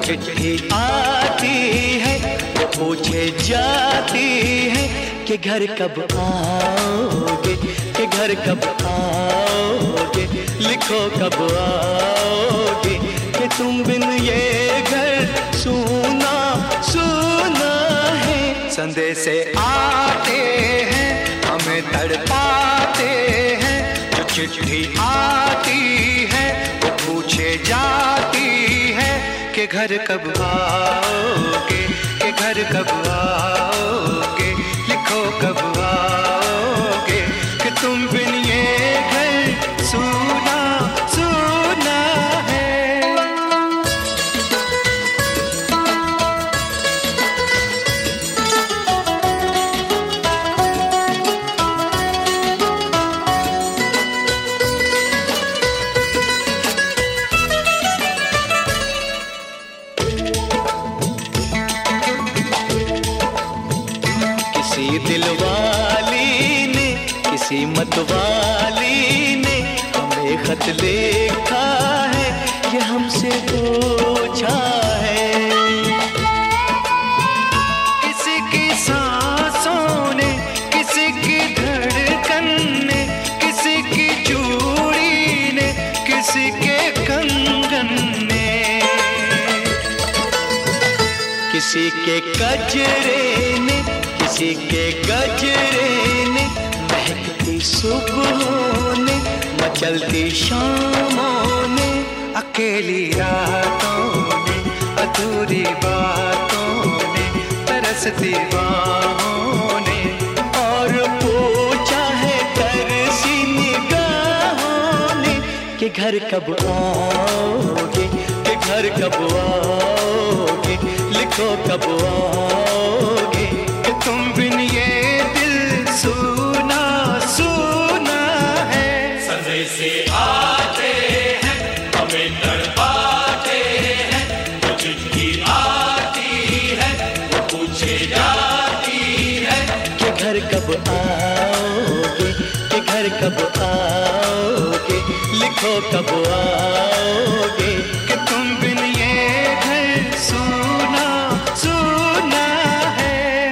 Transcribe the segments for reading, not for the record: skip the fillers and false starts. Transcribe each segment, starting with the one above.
चिट्ठी आती है, पूछे जाती है कि घर कब आओगे, कि घर कब आओगे, लिखो कब आओगे, कि तुम बिन ये घर सूना सूना है। संदेश आते हैं हमें तड़पाते हैं, जो चिट्ठी आती है वो पूछे जाती है कि घर कब आओगे, कि घर कब आओगे, लिखो कब आओगे, कि तुम बिन ये घर सूना सूना है। किसी दिलवाली ने, किसी मतवाली ने हमें खत लिखा है, ये हमसे पूछा है। किसी की सांसों ने, किसी की धड़कन ने, किसी की चूड़ी ने, किसी के कंगन ने, किसी के गजरे ने, किसी के गजरे ने, महकती सुबहों ने, मचलती शामों ने, अकेली रातों ने, अधूरी बातों ने, तरसती बाहों ने, और पूछा है तरसी निगाहों ने कि घर कब आओगे, कि घर कब आओगे, लिखो कब आओगे, कि तुम बिन ये दिल सूना सूना है। संदेश आते हैं हमें तड़पाते हैं, वो चिट्ठी आती है वो पूछे जाती है कि घर कब आओगे, कि घर कब आओगे, लिखो कब आओगे, कि तुम बिन ये घर सूना सूना है।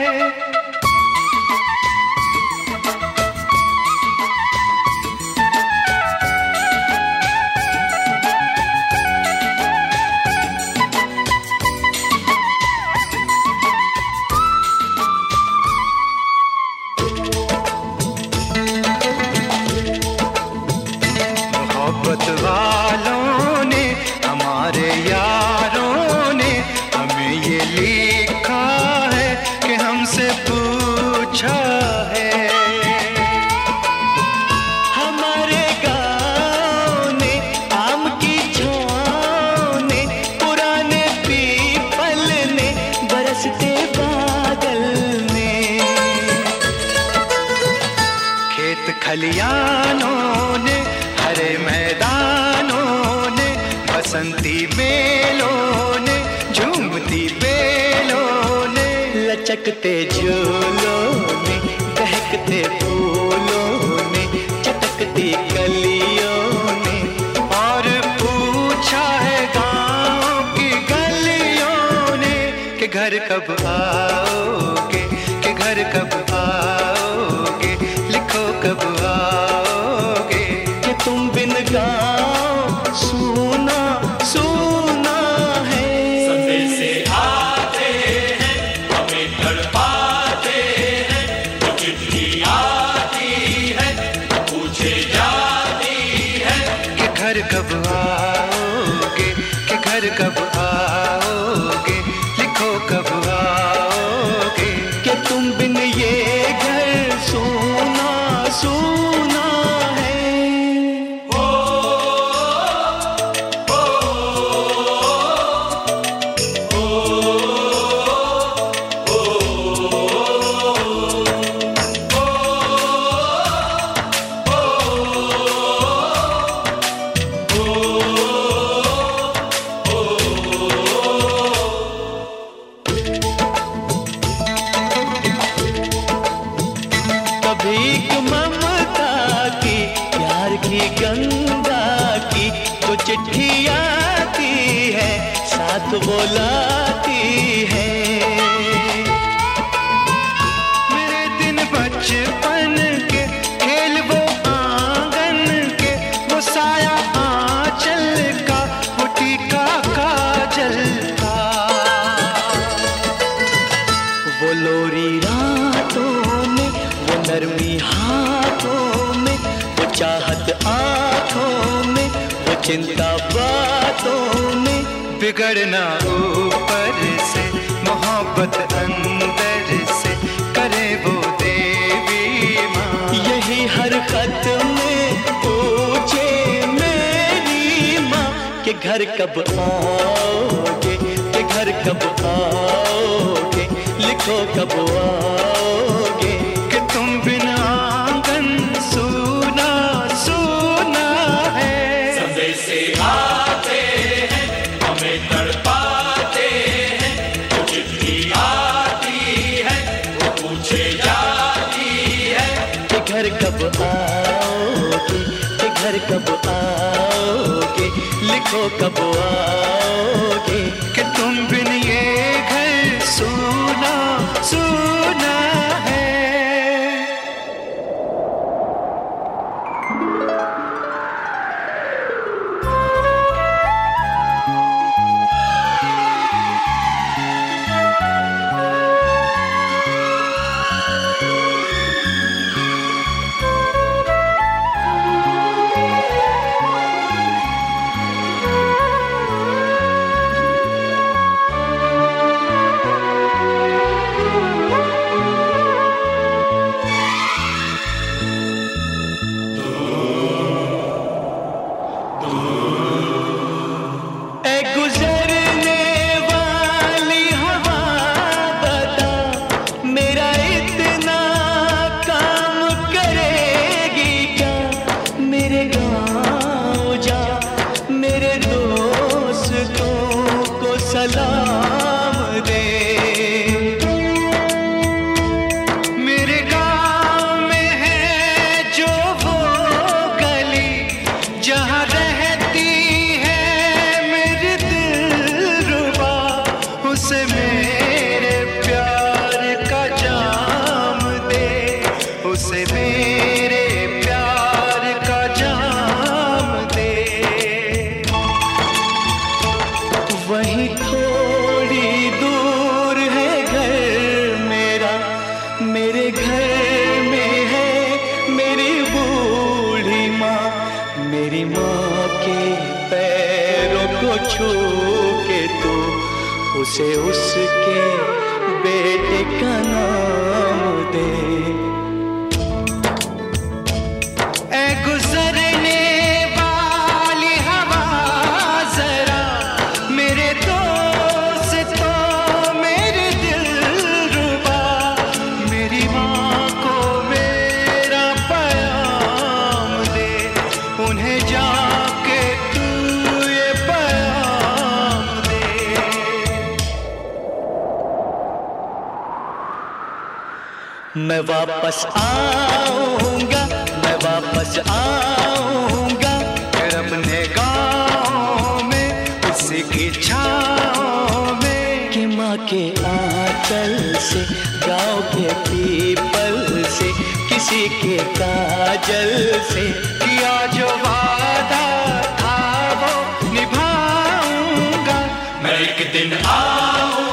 मोहब्बत वालों ने, हमारे यारों ने हमें ये लिखा है कि हमसे पूछा है। हमारे गाँव ने, आम की छाँव ने, पुराने पीपल ने, बरसते बादल ने, खेत खलियानों ने, हरे मैदानों ने, बसंती बेलों ने, झूमती बेलों ने, लचकते झूलों ने, बहकते फूलों ने, चटकती कलियों ने, और पूछा है गाँव की गलियों ने कि घर कब आओगे, कि घर कब आओगे, लिखो कब आओगे, कि तुम बिन गाँव सूना सूना है। संदेश आते हैं हमें तड़पाते हैं, वो चिट्ठी आती है वो पूछे जाती है कि घर कब आओगे, कि घर कब आओगे, लिखो कब आओगे, कि तुम बिन ये घर सूना सूना है। वो लाती है। मेरे दिन बचपन के खेल वो आंगन के, वो साया आंचल का, वो टीका काजल का, वो लोरी रातों में, वो नरमी हाथों में, वो चाहत आंखों में, वो चिंता बातों में। बिगड़ना ऊपर से, मोहब्बत अंदर से, करे वो देवी माँ। यही हर खत में पूछे मेरी माँ कि घर कब आओगे, कि घर कब आओगे, लिखो कब आओगे, कि तुम बिना आंगन सूना सूना है। संदेश आते हैं, हमें तड़पाते हैं, वो चिट्ठी आती है, वो पूछे जाती है कि घर कब आओगे, कि घर कब आओगे, लिखो कब आओगे, कि तुम बिन ये घर सूना सूना है। सलाम दे, मेरे गाँव में है जो वो गली, जहाँ रहती है मेरी दिलरुबा, उसे मेरे प्यार का जाम दे, उसे मेरे प्यार का जाम दे। वहीं थोड़ी दूर है घर मेरा, मेरे घर में है मेरी बूढ़ी माँ, मेरी माँ के पैरों को छू के तो उसे उसके बेटे का नाम दे। ऐ गुजरने वाली हवा जरा, मेरे दोस्तों मेरे दिलरुबा, मेरी माँ को मेरा पैगाम दे, उन्हें जाके तू ये पैगाम दे। मैं वापस आऊंगा, मैं वापस आऊंगा, फिर अपने गाँव में उसी की छाँव में, कि माँ के आंचल से, गाँव के पीपल से, किसी के काजल से, किया जो वादा था वो निभाऊंगा। मैं एक दिन आऊंगा।